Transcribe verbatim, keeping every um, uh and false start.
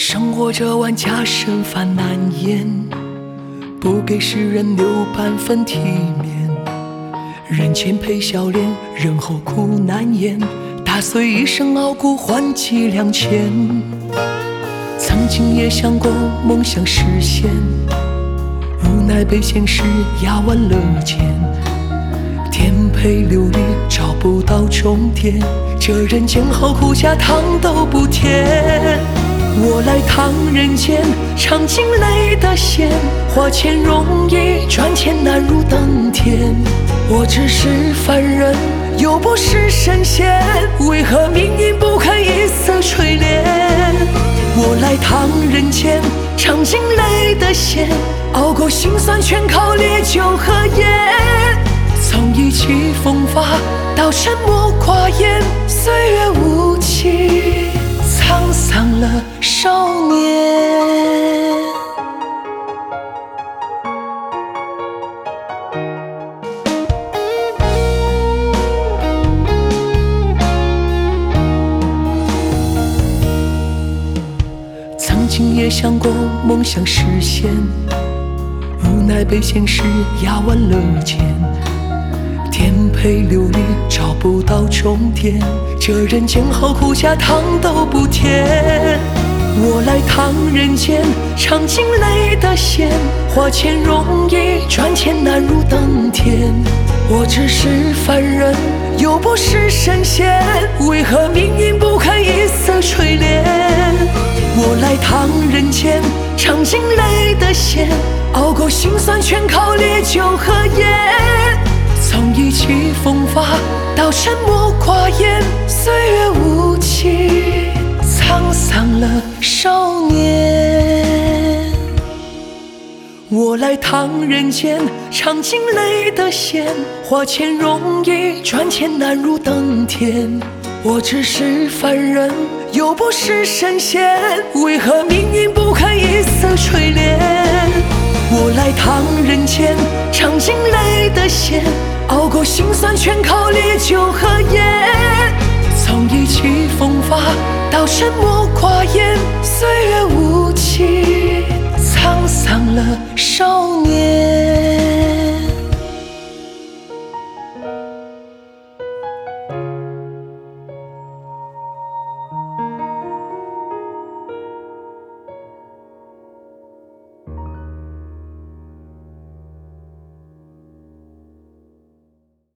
生活这碗假身饭难言，不给世人留半分体面。人前配笑脸，人后苦难言，打碎一生傲骨换几两钱。曾经也想过梦想实现，无奈被现实压弯了肩。颠沛流离找不到终点，这人间好苦下糖都不甜。我来趟人间，尝尽泪的咸，花钱容易，赚钱难如登天。我只是凡人，又不是神仙，为何命运不肯一丝垂怜？我来趟人间，尝尽泪的咸，熬过辛酸全靠烈酒和烟。从意气风发到沉默寡言，岁月无情，沧桑了少年。曾经也想过梦想实现，无奈被现实压弯了肩。颠沛流离找不到终点，这人间好苦下糖都不甜。我来趟人间，尝尽泪的咸，花钱容易，赚钱难如登天。我只是凡人，又不是神仙，为何命运不肯一丝垂怜？我来趟人间，尝尽泪的咸，熬过辛酸全靠烈酒和烟。从意气风发到沉默寡言，岁月无情，沧桑了少年。我来趟人间，尝尽泪的咸，花钱容易，赚钱难如登天。我只是凡人，又不是神仙，为何命运不肯一丝垂怜？我来趟人间，尝尽泪的咸，熬过辛酸全靠烈酒和烟。从意气风发到沉默寡言，岁月无情，沧桑了少年。